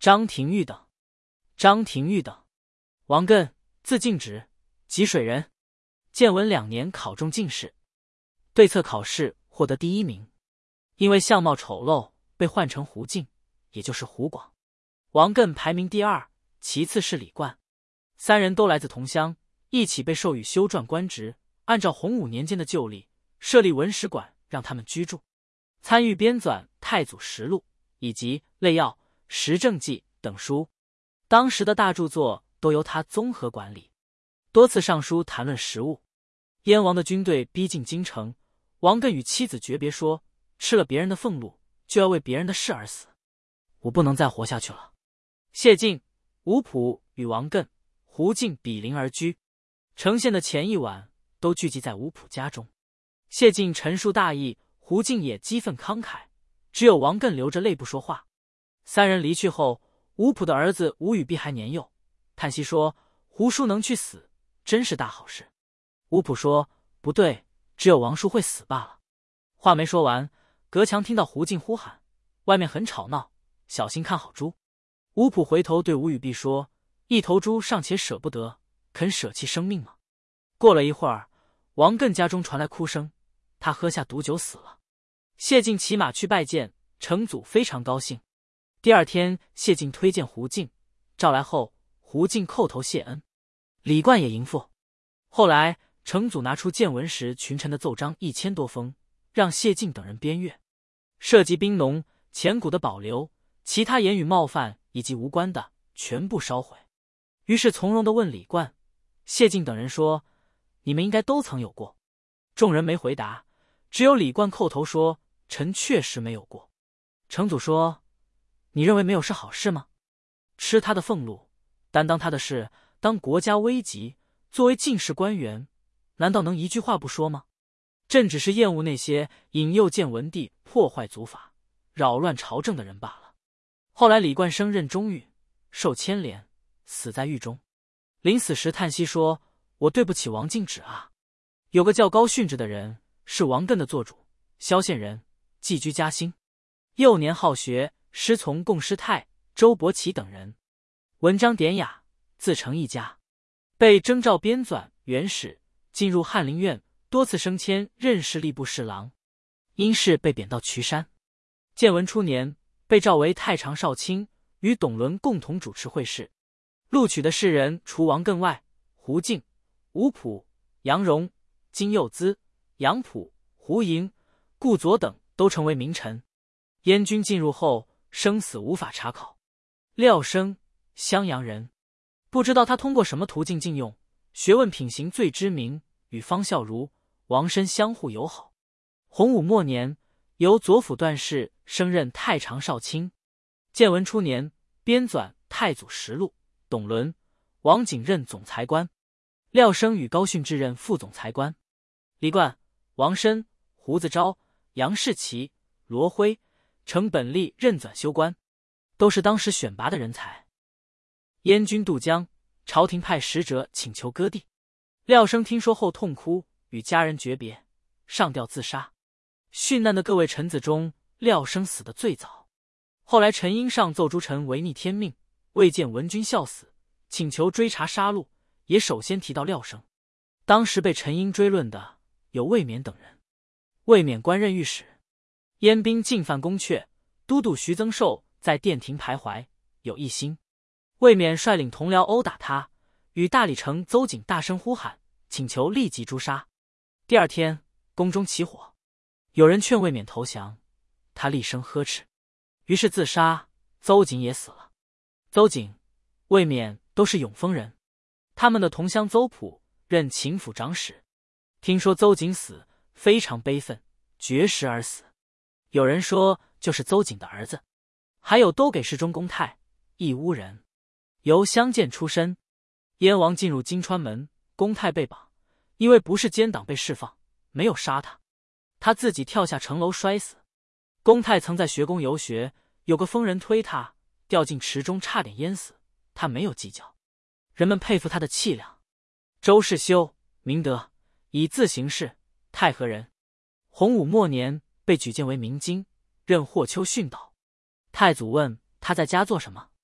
张廷玉等。张廷玉等，王艮，字敬直，吉水人，建文2年考中进士，对策考试获得第1名。因为相貌丑陋，被唤成胡敬，也就是胡广。王艮排名第2，其次是李冠。3人都来自同乡，一起被授予修撰官职，按照洪武年间的旧例，设立文史馆让他们居住，参与编纂《太祖实录》以及《类要》《时政记》等书。当时的大著作都由他综合管理，多次上书谈论实务。燕王的军队逼近京城，王艮与妻子诀别说，吃了别人的俸禄，就要为别人的事而死，我不能再活下去了。谢晋、吴普与王艮、胡敬比邻而居，呈现的前一晚都聚集在吴普家中。谢晋陈述大义，胡敬也激愤慷慨，只有王艮流着泪不说话。3人离去后，吴普的儿子吴与弼还年幼，叹息说：“胡叔能去死，真是大好事。”吴普说：“不对，只有王叔会死罢了。”话没说完，隔墙听到胡敬呼喊：“外面很吵闹，小心看好猪。”吴普回头对吴与弼说：“一头猪尚且舍不得，肯舍弃生命吗？”过了一会儿，王艮家中传来哭声，他喝下毒酒死了。谢晋骑马去拜见，成祖非常高兴。第2天，谢晋推荐胡敬，召来后，胡敬叩头谢恩，李冠也迎赴。后来，成祖拿出建文时群臣的奏章1000多封，让谢晋等人编阅，涉及兵农、钱谷的保留，其他言语冒犯以及无关的全部烧毁。于是从容地问李冠、谢晋等人说：“你们应该都曾有过。”众人没回答，只有李冠叩头说：“臣确实没有过。”成祖说：“你认为没有是好事吗？吃他的俸禄，担当他的事，当国家危急，作为进士官员，难道能一句话不说吗？朕只是厌恶那些引诱建文帝破坏祖法、扰乱朝政的人罢了。”后来李冠升任中狱，受牵连，死在狱中。临死时叹息说：“我对不起王敬止啊。”有个叫高训之的人，是王艮的做主，萧县人，寄居嘉兴。幼年好学，师从贡师太、周伯奇等人，文章典雅，自成一家。被征召编纂元史，进入翰林院，多次升迁任侍吏部侍郎，因事被贬到衢山。建文初年，被召为太常少卿，与董伦共同主持会试。录取的士人除王艮外，胡敬、吴普、杨荣、金幼滋、杨溥、胡莹、顾佐等都成为名臣。燕军进入后，生死无法查考。廖生，襄阳人，不知道他通过什么途径进用，学问品行最知名，与方孝孺、王申相互友好。洪武末年，由左辅段事升任太常少卿。建文初年，编纂《太祖实录》，董伦、王景任总裁官，廖生与高训之任副总裁官。李冠、王申、胡子昭、杨士奇、罗辉、程本立任纂修官，都是当时选拔的人才。燕军渡江，朝廷派使者请求割地，廖生听说后痛哭，与家人诀别，上吊自杀。殉难的各位臣子中，廖生死得最早。后来陈英上奏诸臣违逆天命，未见文君效死，请求追查杀戮，也首先提到廖生。当时被陈英追论的有魏冕等人。魏冕官任御史，燕兵进犯宫阙，都督徐增寿在殿庭徘徊，有异心。魏冕率领同僚殴打他，与大理丞邹景大声呼喊，请求立即诛杀。第2天，宫中起火，有人劝魏冕投降，他厉声呵斥，于是自杀。邹景也死了。邹景、魏冕都是永丰人，他们的同乡邹普任秦府长史，听说邹景死，非常悲愤，绝食而死。有人说就是邹景的儿子。还有都给事中公泰，义乌人，由相见出身。燕王进入金川门，公泰被绑，因为不是奸党被释放，没有杀他，他自己跳下城楼摔死。公泰曾在学宫游学，有个疯人推他，掉进池中差点淹死，他没有计较。人们佩服他的气量。周世修，明德，以字行事，太和人。洪武末年被举荐为明经，任霍丘训导。太祖问他在家做什么，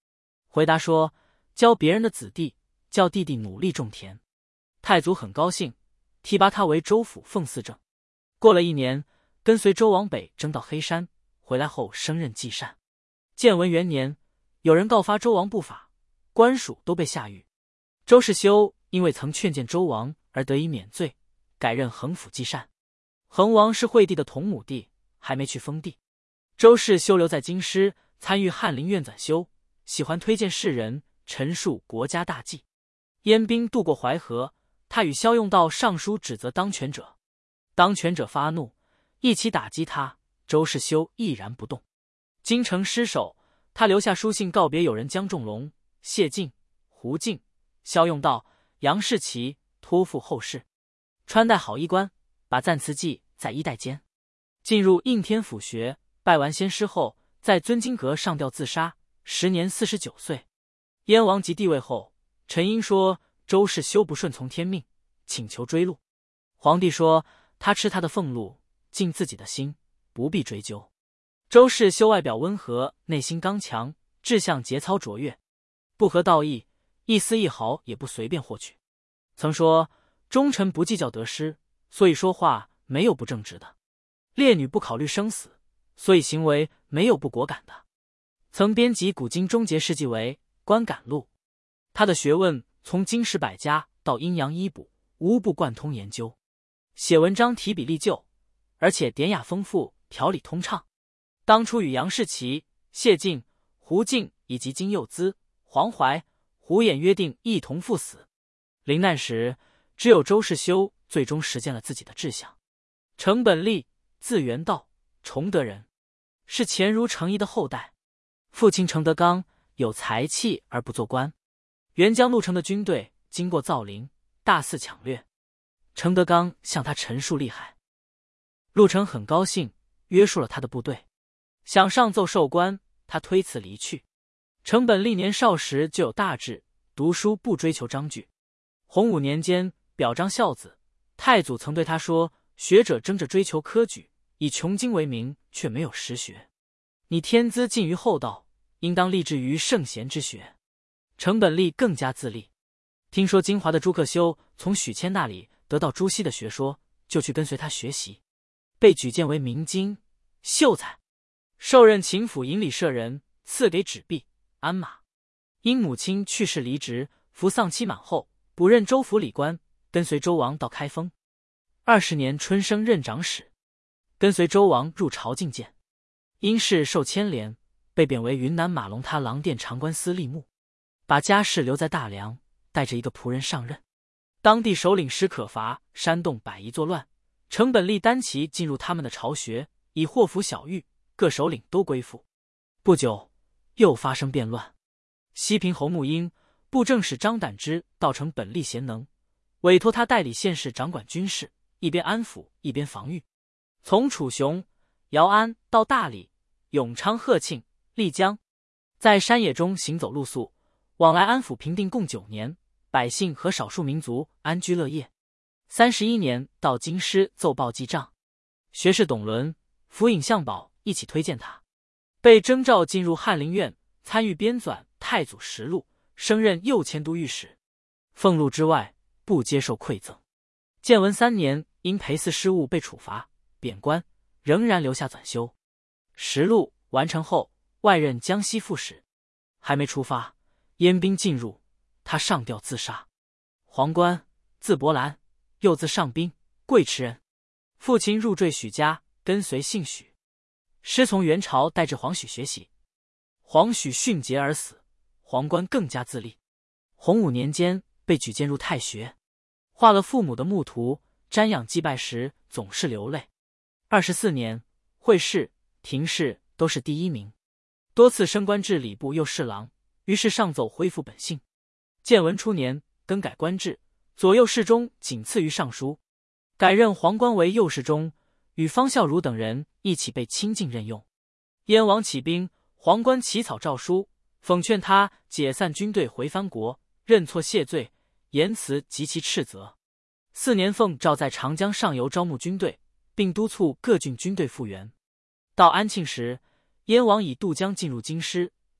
回答说：教别人的子弟，叫弟弟努力种田。太祖很高兴，提拔他为州府奉祀正。过了1年，跟随周往北征到黑山，回来后升任祭善。建文元年，有人告发周王不法，官属都被下狱。周世修因为曾劝谏周王而得以免罪，改任衡府祭善。衡王是惠帝的同母弟，还没去封地。周世修留在京师，参与翰林院纂修，喜欢推荐士人，陈述国家大计。燕兵渡过淮河，他与萧用道上书指责当权者。当权者发怒，一起打击他，周世修毅然不动。京城失守，他留下书信告别友人江仲龙、谢晋、胡敬、萧用道、杨士奇，托付后事。穿戴好衣冠，把赞词记在衣带间。进入应天府学，拜完先师后，在尊经阁上吊自杀，时年49岁。燕王即帝位后，陈英说周世修不顺从天命，请求追录。皇帝说他吃他的俸禄，尽自己的心，不必追究。周世修外表温和，内心刚强，志向节操卓越，不合道义，一丝一毫也不随便获取。曾说忠臣不计较得失，所以说话没有不正直的；烈女不考虑生死，所以行为没有不果敢的。曾编辑古今终结事迹为《观感录》，他的学问从经史百家到阴阳医卜，无不贯通研究。写文章提笔历旧，而且典雅丰富，条理通畅。当初与杨士奇、谢晋、胡敬以及金幼滋、黄怀、胡衍约定一同赴死。临难时，只有周世修最终实现了自己的志向。程本利，字元道，崇德人，是钱如程颐的后代。父亲程德刚有才气而不做官，援将陆程的军队经过造林，大肆抢掠。程德刚向他陈述利害，陆程很高兴，约束了他的部队。想上奏授官，他推辞离去。程本利年少时就有大志，读书不追求章句。洪武年间表彰孝子，太祖曾对他说：学者争着追求科举，以穷经为名，却没有实学。你天资近于厚道，应当立志于圣贤之学。程本利更加自立。听说金华的朱克修从许谦那里得到朱熹的学说，就去跟随他学习，被举荐为明经秀才，受任秦府银礼舍人，赐给纸币、鞍马。因母亲去世离职，服丧期满后，补任州府礼官，跟随周王到开封。20年春升任长史，跟随周王入朝觐见。因事受牵连，被贬为云南马龙他郎店长官司吏目，把家事留在大梁，带着一个仆人上任。当地首领史可伐，煽动百夷作乱，程本利单骑进入他们的巢穴，以祸福小狱，各首领都归附。不久，又发生变乱。西平侯穆英、布政使张胆之道程本利贤能，委托他代理县事，掌管军事，一边安抚一边防御。从楚雄、姚安到大理、永昌、鹤庆、丽江，在山野中行走露宿，往来安抚平定共9年，百姓和少数民族安居乐业。31年到京师奏报记账，学士董伦、府尹向宝一起推荐他，被征召进入翰林院，参与编纂太祖实录，升任右迁都御史。俸禄之外，不接受馈赠。建文3年，因陪祀失误被处罚，贬官，仍然留下纂修。实录完成后，外任江西副使。还没出发，燕兵进入，他上吊自杀。皇冠，字伯兰，又字上宾，贵池人。父亲入赘许家，跟随姓许。师从元朝带至黄许学习，黄许殉节而死，皇冠更加自立。洪武年间被举荐入太学，画了父母的墓图，瞻仰祭拜时总是流泪。24年，会试、廷试都是第1名，多次升官至礼部右侍郎，于是上奏恢复本姓。建文初年更改官制，左右侍中仅次于尚书，改任皇冠为右侍中，与方孝孺等人一起被钦进任用。燕王起兵，皇冠起草诏书，讽劝他解散军队回藩国，认错谢罪，言辞极其斥责。4年奉诏在长江上游招募军队，并督促各郡军队复员。到安庆时，燕王以渡江进入京师，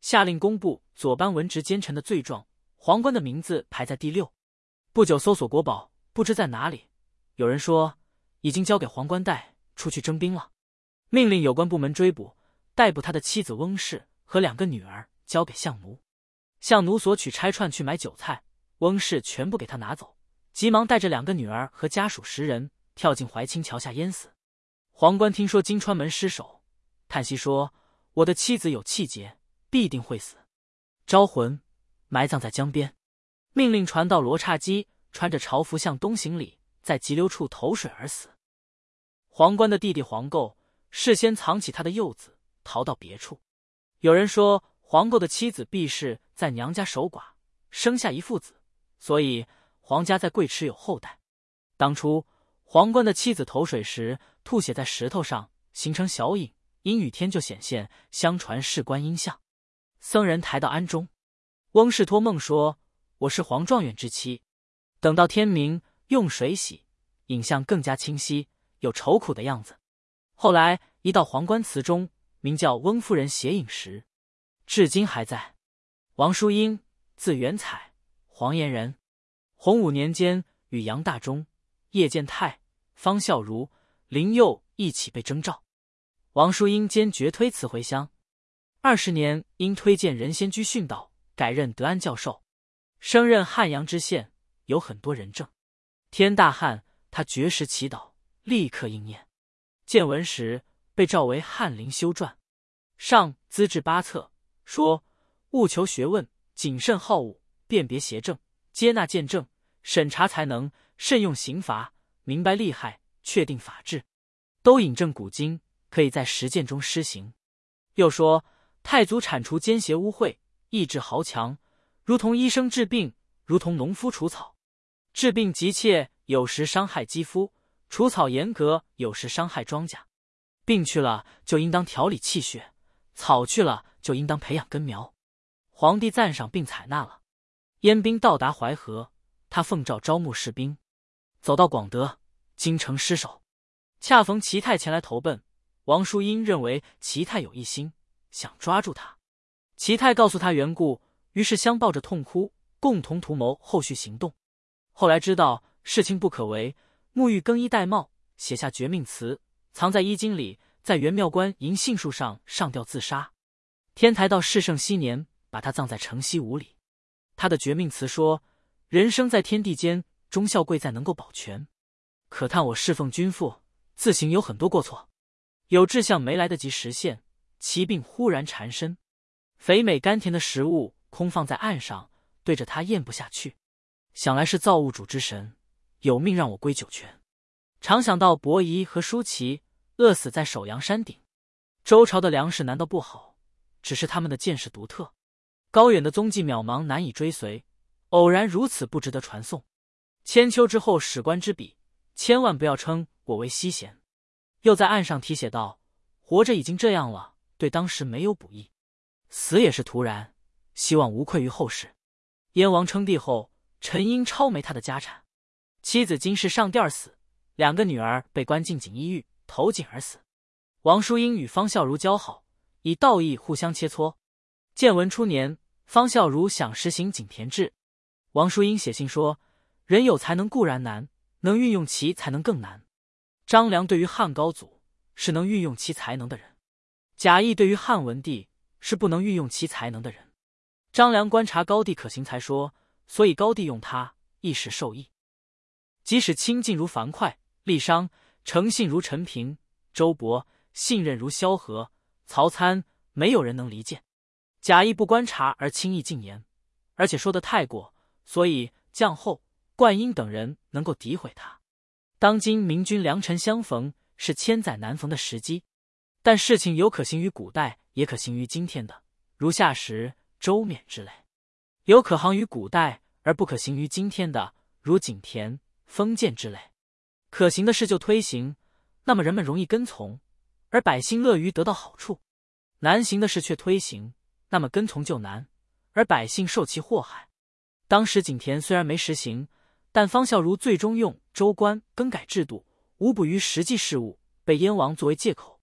下令公布左班文职奸臣的罪状，皇冠的名字排在第6。不久搜索国宝，不知在哪里。有人说已经交给皇冠带出去征兵了，命令有关部门追捕，逮捕他的妻子翁氏和2个女儿，交给相奴。相奴索取差串去买酒菜，翁氏全部给他拿走，急忙带着2个女儿和家属10人跳进怀清桥下淹死。皇冠听说金川门失守，叹息说：“我的妻子有气节，必定会死。”招魂，埋葬在江边。命令传到罗刹基，穿着朝服向东行礼，在急流处投水而死。皇冠的弟弟皇构事先藏起他的幼子，逃到别处。有人说皇构的妻子毕氏在娘家守寡，生下一父子，所以皇家在贵池有后代。当初皇冠的妻子投水时吐血在石头上，形成小影，阴雨天就显现，相传是观音像。僧人抬到庵中，翁氏托梦说：“我是皇状元之妻。”等到天明，用水洗，影像更加清晰，有愁苦的样子。后来移到皇冠祠中，名叫翁夫人写影石，至今还在。王淑英，字元彩，黄岩人。洪武年间与杨大忠、叶建泰、方孝孺、林佑一起被征召。王淑英坚决推辞回乡。20年，因推荐任先居训导，改任德安教授，升任汉阳知县，有很多人证。天大旱，他绝食祈祷，立刻应验。见闻时，被召为翰林修撰，上资治8策，说：务求学问，谨慎好恶，辨别邪正，接纳见证，审查才能，慎用刑罚，明白利害，确定法治，都引证古今，可以在实践中施行。又说太祖铲除奸邪污秽，意志豪强，如同医生治病，如同农夫除草。治病急切，有时伤害肌肤；除草严格，有时伤害庄稼。病去了，就应当调理气血；草去了，就应当培养根苗。皇帝赞赏并采纳了。燕兵到达淮河，他奉诏招募士兵，走到广德，京城失守。恰逢齐泰前来投奔，王淑英认为齐泰有异心，想抓住他。齐泰告诉他缘故，于是相抱着痛哭，共同图谋后续行动。后来知道事情不可为，沐浴更衣戴帽，写下绝命词，藏在衣襟里，在元妙观银杏树上上吊自杀。天台到世圣熙年，把他葬在城西5里。他的绝命词说：人生在天地间，忠孝贵在能够保全，可叹我侍奉君父，自行有很多过错，有志向没来得及实现，其病忽然缠身，肥美甘甜的食物空放在岸上，对着他咽不下去，想来是造物主之神有命让我归九泉。常想到伯夷和舒淇饿死在首阳山顶，周朝的粮食难道不好？只是他们的见识独特，高远的踪迹渺茫，难以追随，偶然如此不值得传颂。千秋之后，史官之笔，千万不要称我为希贤。又在岸上题写道：活着已经这样了，对当时没有补益，死也是突然，希望无愧于后世。燕王称帝后，陈英超没他的家产，妻子金氏上吊而死，2个女儿被关进锦衣狱，投井而死。王淑英与方孝孺交好，以道义互相切磋。建文初年，方孝孺想实行井田制，王淑英写信说：人有才能固然难，能运用其才能更难。张良对于汉高祖是能运用其才能的人，贾谊对于汉文帝是不能运用其才能的人。张良观察高帝可行才说，所以高帝用他，一时受益。即使亲近如樊哙、郦商，诚信如陈平、周勃，信任如萧何、曹参，没有人能离间。贾谊不观察而轻易进言，而且说得太过，所以将后、灌婴等人能够诋毁他。当今明君良臣相逢，是千载难逢的时机，但事情有可行于古代，也可行于今天的，如夏时、周冕之类；有可行于古代而不可行于今天的，如景田、封建之类。可行的事就推行，那么人们容易跟从，而百姓乐于得到好处；难行的事却推行，那么跟从就难，而百姓受其祸害。当时景田虽然没实行，但方孝孺最终用州官更改制度，无补于实际事务，被燕王作为借口，